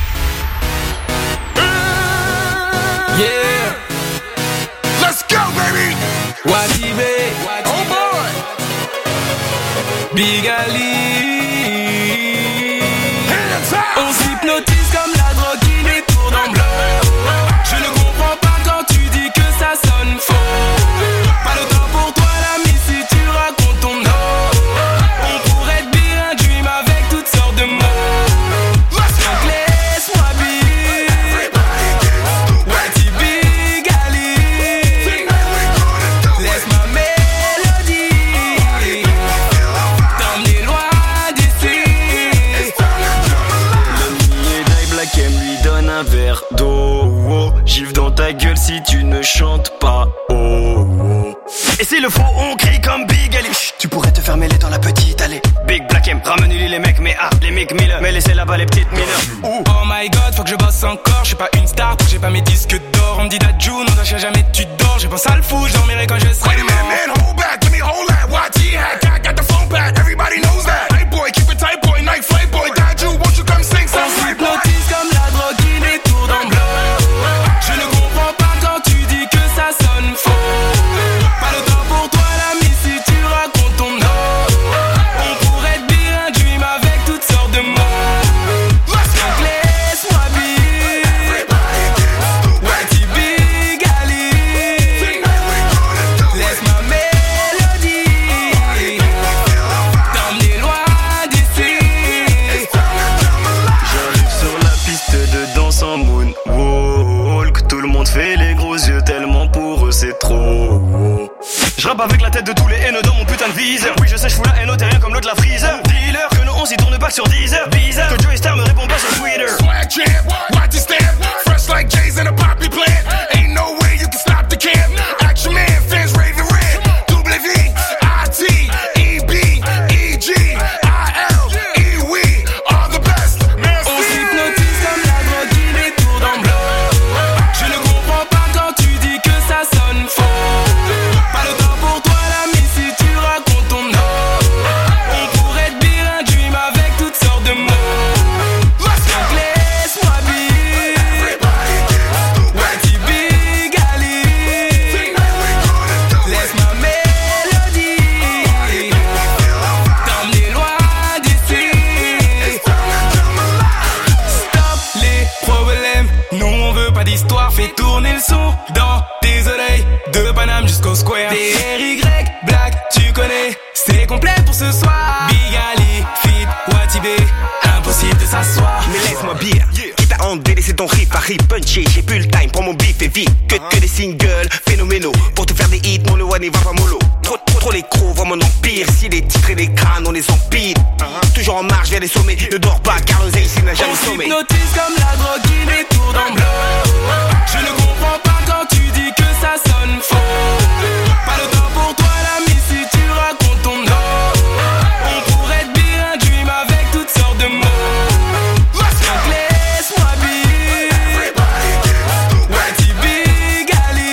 Yeah. Let's go, baby. Watibé. Oh boy. Big Ali. On s'hypnotise comme la drogue qui les tourne en blanc. Je ne comprends pas quand tu dis que ça sonne faux. Pas le temps pour toi l'ami si tu racontes ton nom. On pourrait te dire un dream avec toutes sortes de mots. Donc laisse-moi vivre. Wati Big Ali. Laisse ma mélodie t'emmener loin d'ici. L'ami et Black M lui donne un verre d'eau. Gifle dans ta gueule si tu ne chantes pas. Et s'il le faut, on crie comme Big Ali. Chut, tu pourrais te faire mêler dans la petite allée. Big Black M, ramène-lui les mecs, mais les mecs Miller. Mais laissez là-bas les petites mineures. Oh my god, faut que je bosse encore. Je suis pas une star, j'ai pas mes disques d'or. On me dit d'adjou, non, je jamais tu dors. J'ai pensé à le fou, je dormirai quand je serai mort. Wait a minute, man, hold back, let me hold that. YT hack, I got the phone back, everybody knows that. Hey boy, keep it tight boy, night flight boy. D'adjou, won't you come sing some? On s'hypnotise comme la drogue qui les tourne en blanc. Je ne comprends pas quand tu dis que ça sonne faux. Pas le temps pour toi l'ami si tu racontes ton nom. On pourrait te dire un dream avec toutes sortes de mots. Donc laisse-moi vivre. Wati Big Ali. Laisse ma mélodie t'emmener loin d'ici. J'arrive sur la piste de danse en moonwalk. Tout le monde fait les gros yeux tellement pour eux c'est trop. Je rappe avec la tête de tous les haineux dans mon putain de viseur. Oui je sais je fous la haine au terrien comme l'eau de la freezer. Dealer que nos 11 y tourne pas sur 10 heures. Bizarre que Joey Star me répond pas sur Twitter. Swag champ, watch it stamp. Fresh like J's in a poppy plant. Ain't no way you can stop the camp. Action man, fans raving red. W-V-I-T-E-B-E-G-I-L-E-We are the best. On s'hypnotise comme la drogue qui les tourne en blanc. Je ne comprends pas quand tu dis que ça sonne faux. Pas le temps pour toi l'ami si tu racontes ton nom. On pourrait te dire un dream avec toutes sortes de mots. Donc laisse-moi vivre. Wati Big Ali. Laisse ma mélodie t'emmener loin d'ici. Stop les problèmes, nous on veut pas d'histoire. Fais tourner le son dans tes oreilles. De Paname jusqu'au Square. DRY Black, tu connais, c'est complet pour ce soir. Big Ali, Fit, Wati B, impossible de s'asseoir. Mais laisse-moi bien, quitte à en délaisser ton riff, à rip puncher, j'ai plus le time pour mon beef et vite. Que des singles phénoménaux, pour te faire des hits, mon le one va pas mollo. Trop les crocs, voient mon empire, si les titres et les crânes, on les empile. Toujours en marche vers les sommets, ne dors pas car le Zay n'a jamais On sommeil. s'hypnotise comme la drogue qui les tourne en blanc. Je ne comprends pas quand tu dis que ça sonne faux. Pas le temps pour toi l'ami si tu racontes ton nom. On pourrait te dire un dream avec toutes sortes de mots. Donc laisse-moi vivre. Wati Big Ali.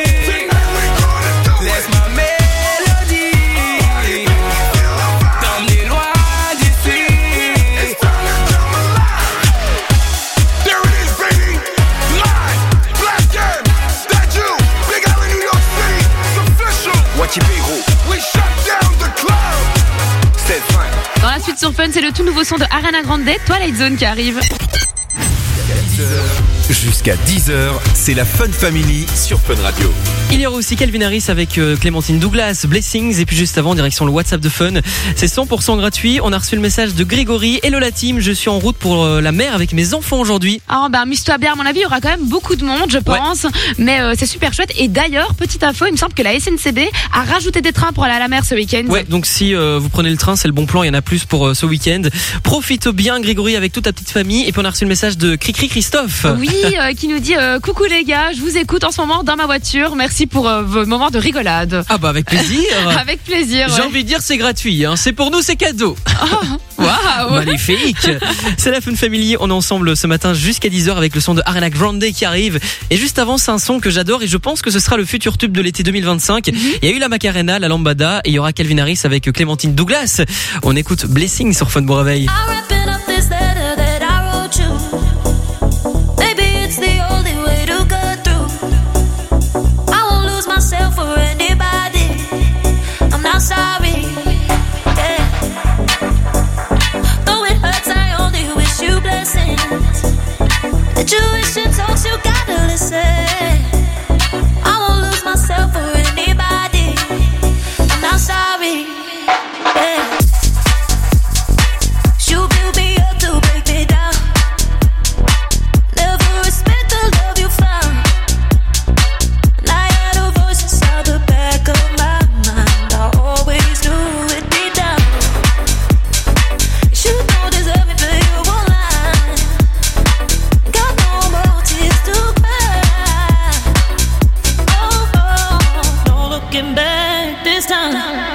Laisse ma mélodie t'emmener loin d'ici. There it is, baby. Live, Black M, D'adjou, Big Ali, New York City. It's official. Wati Big We shut down the club. c'est fin. Dans la suite sur Fun, c'est le tout nouveau son de Ariana Grande, Twilight Zone qui arrive. Jusqu'à 10h, c'est la Fun Family sur Fun Radio. Il y aura aussi Calvin Harris avec Clémentine Douglas, Blessings, et puis juste avant, direction le WhatsApp de Fun. C'est 100% gratuit. On a reçu le message de Grégory. Hello la team, je suis en route pour la mer avec mes enfants aujourd'hui. Ah bah amuse-toi bien, à mon avis il y aura quand même beaucoup de monde je pense, mais c'est super chouette. Et d'ailleurs, petite info, il me semble que la SNCB a rajouté des trains pour aller à la mer ce week-end. Ouais, donc si vous prenez le train, c'est le bon plan, il y en a plus pour ce week-end. Profite bien Grégory avec toute ta petite famille. Et puis on a reçu le message de Cricri Christophe. Oui, qui nous dit coucou les gars, je vous écoute en ce moment dans ma voiture, merci pour vos moments de rigolade. Ah bah avec plaisir. Avec plaisir. J'ai envie de dire c'est gratuit, hein. C'est pour nous, c'est cadeau. Waouh. Magnifique. C'est la Fun Family, on est ensemble ce matin jusqu'à 10h avec le son de Ariana Grande qui arrive. Et juste avant, c'est un son que j'adore et je pense que ce sera le futur tube de l'été 2025. Il y a eu la Macarena, la Lambada et il y aura Calvin Harris avec Clémentine Douglas. On écoute Blessing sur Fun Bon Réveil. I wrapping up this letter that I wrote back this time.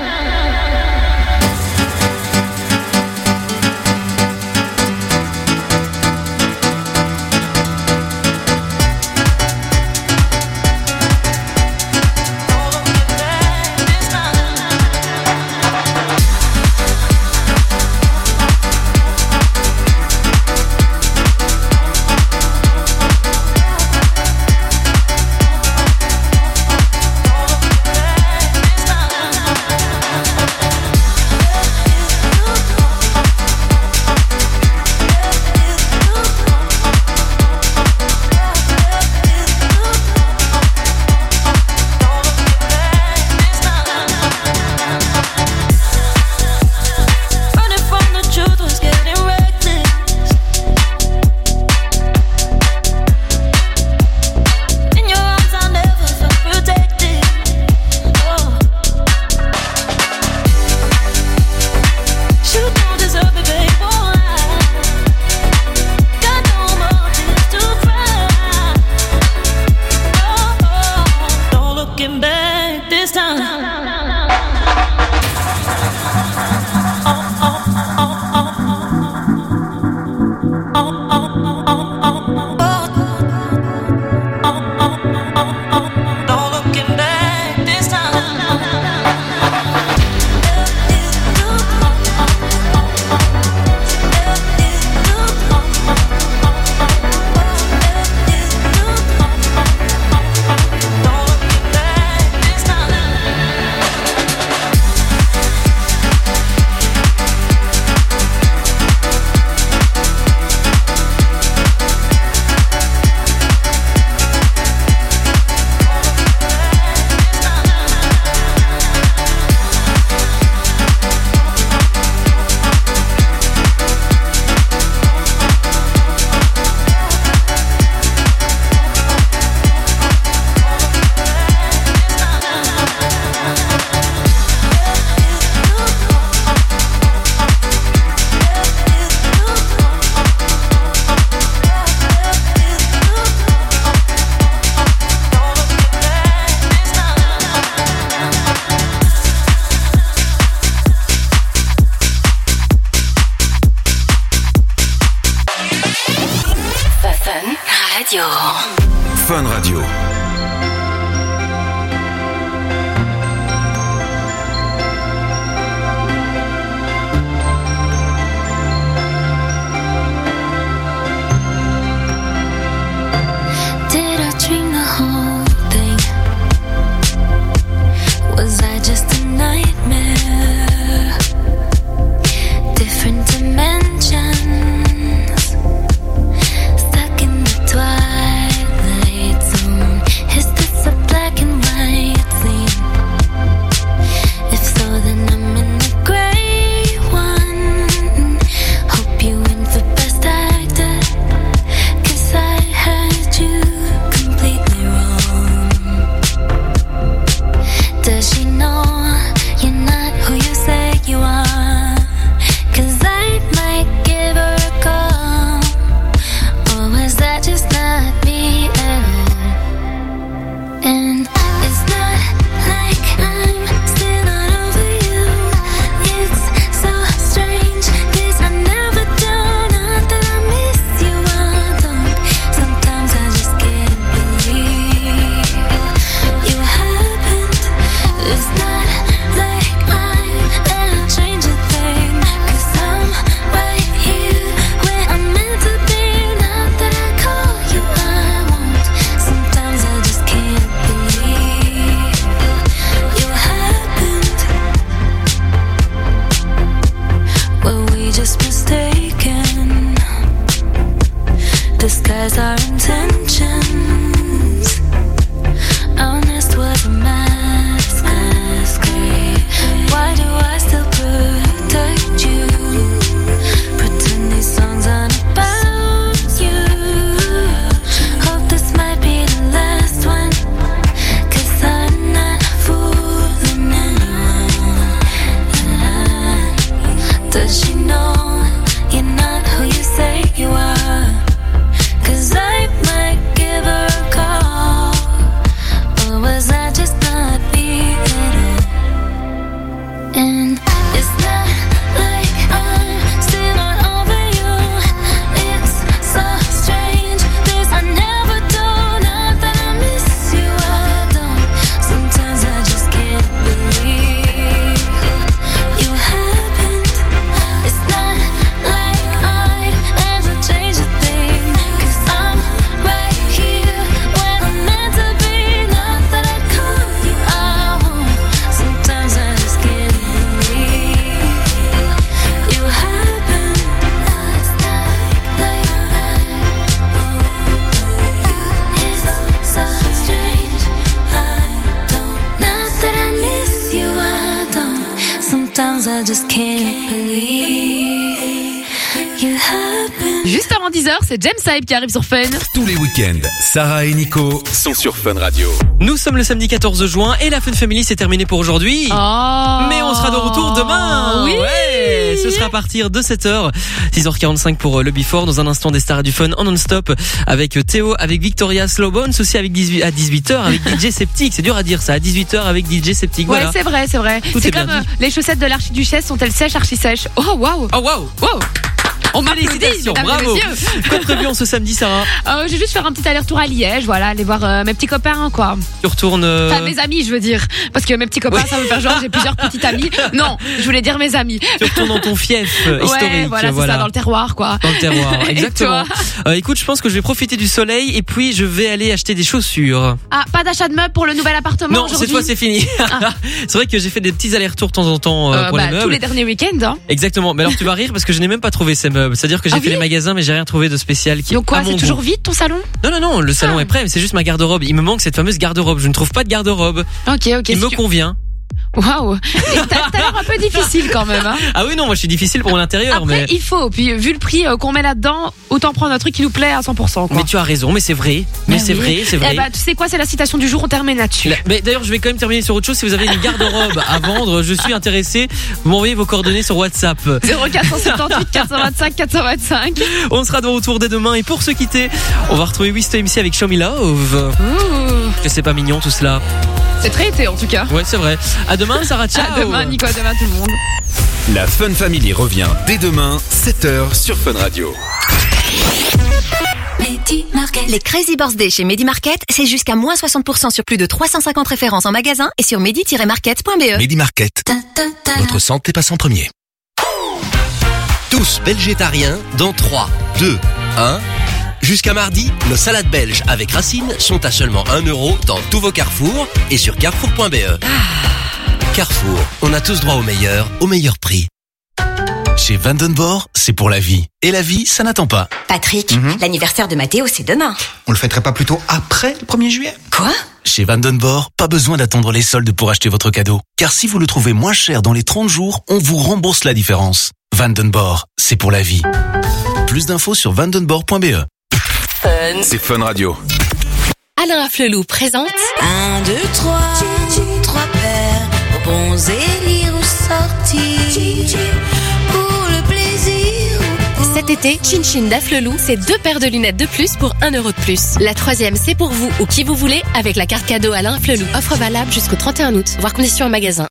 Fun Radio. Did I dream the whole thing? Was I just a nightmare? Different dimensions, stuck in the twilight zone. Is this a black and white scene? If so, then I'm in the gray one. Hope you win for best actor, 'cause I had you completely wrong. Does she know you're not who you say you are? 'Cause I might give her a call. Or was that just not me? And it's not like I'm still not over you. It's so strange, 'cause I never do. Not that I miss you, I don't. Sometimes I just can't believe you happened. It's not like I'm gonna change a thing, 'cause I'm right here where I'm meant to be. Not that I call you, I won't. Sometimes I just can't believe you happened. Were we just mistaken? Disguise our intentions. Our nest was a masquerade. Why do I still protect you? Pretend these songs aren't about you. Hope this might be the last one, 'cause I'm not fooling anyone. Does she know you're not who you say you are? 'Cause I I just can't believe you have been. Juste avant 10h, c'est James Hype qui arrive sur Fun. Tous les week-ends, Sarah et Nico sont sur Fun Radio. Nous sommes le samedi 14 juin et la Fun Family c'est terminé pour aujourd'hui. Mais on sera de retour demain. Oui. Ouais, ce sera à partir de 7h, 6h45 pour le Before. Dans un instant des stars du fun en non-stop avec Théo, avec Victoria Slowbones aussi avec à 18h avec DJ Septic. C'est dur à dire ça, à 18h avec DJ Septic. Ouais, Voilà. c'est vrai, c'est vrai. Tout C'est est bien comme dit. les chaussettes de l'archiduchesse, sont-elles sèches, archi-sèches? Oh waouh. Oh waouh. Wow. On m'a décidé, Félicitations, mesdames et bravo. messieurs. Quoi de prévu en ce samedi, Sarah? Je vais juste faire un petit aller-retour à Liège, voilà, aller voir mes petits copains, quoi. Tu retournes. Enfin, mes amis, je veux dire. Parce que mes petits copains, ça veut faire genre, j'ai plusieurs petites amies. Non, je voulais dire mes amis. Tu retournes dans ton fief historique. Ouais, voilà, c'est ça, dans le terroir, quoi. Dans le terroir, Et exactement. toi Écoute, je pense que je vais profiter du soleil et puis je vais aller acheter des chaussures. Ah, pas d'achat de meubles pour le nouvel appartement Non, aujourd'hui? cette fois c'est fini. C'est vrai que j'ai fait des petits allers-retours de temps en temps pour les meubles. Tous les derniers week-ends, hein. Exactement. Mais alors tu vas rire parce que je n'ai même pas trouvé ces meubles. C'est-à-dire que j'ai fait les magasins mais j'ai rien trouvé de spécial qui. Donc quoi, à mon c'est toujours goût. vide ton salon? Non, le salon est prêt, mais c'est juste ma garde-robe. Il me manque cette fameuse garde-robe. Je ne trouve pas de garde-robe. Ok. Il me convient. Waouh. Et t'as l'air un peu difficile quand même, hein. Ah oui, non, moi je suis difficile pour l'intérieur. Après, mais... il faut. Puis vu le prix qu'on met là-dedans, autant prendre un truc qui nous plaît à 100%, quoi. Mais tu as raison, mais c'est vrai. Mais c'est vrai, c'est vrai. Eh ben, tu sais quoi, c'est la citation du jour, on termine là-dessus. Mais d'ailleurs, je vais quand même terminer sur autre chose. Si vous avez une garde-robe à vendre, je suis intéressé. Vous m'envoyez vos coordonnées sur WhatsApp. 0478 425 425. On sera de retour dès demain. Et pour se quitter, on va retrouver Wisto MC avec Show Me Love. Que c'est pas mignon tout cela. C'est très été en tout cas. Ouais, c'est vrai. À demain, Sarah, ciao. À demain, Nico, à demain tout le monde. La Fun Family revient dès demain, 7h sur Fun Radio. Les Crazy Birthday chez Medi Market, c'est jusqu'à moins 60% sur plus de 350 références en magasin et sur medi-market.be. Medi Market. Votre santé passe en premier. Tous végétariens dans 3, 2, 1. Jusqu'à mardi, nos salades belges avec racines sont à seulement 1 € dans tous vos carrefours et sur carrefour.be. Carrefour, on a tous droit au meilleur prix. Chez Vandenborg, c'est pour la vie. Et la vie, ça n'attend pas. Patrick, l'anniversaire de Mathéo, c'est demain. On le fêterait pas plutôt après le 1er juillet? Quoi? Chez Vandenborg, pas besoin d'attendre les soldes pour acheter votre cadeau. Car si vous le trouvez moins cher dans les 30 jours, on vous rembourse la différence. Vandenborg, c'est pour la vie. Plus d'infos sur vandenborg.be. C'est Fun Radio. Alain Afflelou présente 1, 2, 3, 3 paires, bons élire ou sortir, pour le plaisir. cet été, Chin Chin d'Afflelou, c'est 2 paires de lunettes de plus pour 1 € de plus. La 3e, c'est pour vous ou qui vous voulez avec la carte cadeau Alain Afflelou. Offre valable jusqu'au 31 août. Voir conditions en magasin.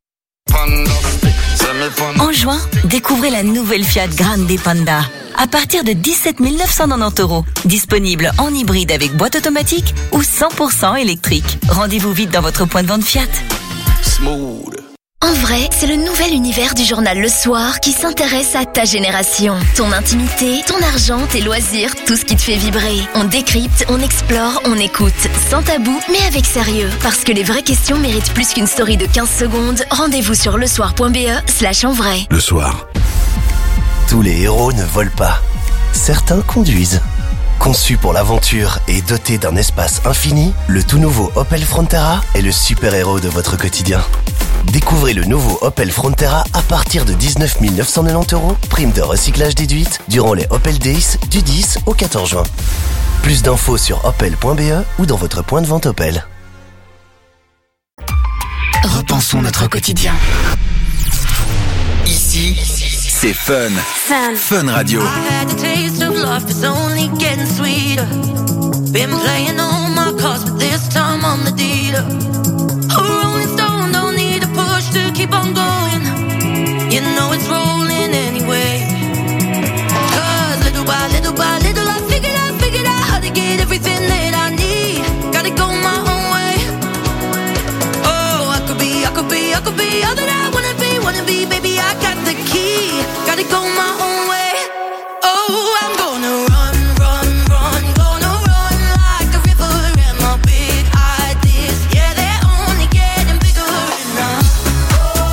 En juin, découvrez la nouvelle Fiat Grande Panda. À partir de 17 990 €. Disponible en hybride avec boîte automatique ou 100% électrique. Rendez-vous vite dans votre point de vente Fiat. Smooth. En vrai, c'est le nouvel univers du journal Le Soir qui s'intéresse à ta génération. Ton intimité, ton argent, tes loisirs, tout ce qui te fait vibrer. On décrypte, on explore, on écoute. Sans tabou, mais avec sérieux. Parce que les vraies questions méritent plus qu'une story de 15 secondes. Rendez-vous sur lesoir.be/en vrai. Le Soir. Tous les héros ne volent pas. Certains conduisent. Conçu pour l'aventure et doté d'un espace infini, le tout nouveau Opel Frontera est le super-héros de votre quotidien. Découvrez le nouveau Opel Frontera à partir de 19 990 €, prime de recyclage déduite, durant les Opel Days du 10 au 14 juin. Plus d'infos sur opel.be ou dans votre point de vente Opel. Repensons notre quotidien. Ici, c'est Fun. Fun Radio. I had the taste of love, it's only getting sweeter. Been playing all my cards, but this time I'm the dealer. A rolling stone, don't need a push to keep on going. You know it's rolling anyway. Cause little by little by little, I figured out how to get everything that I need. Gotta go my own way. Oh, I could be all that I wanna be.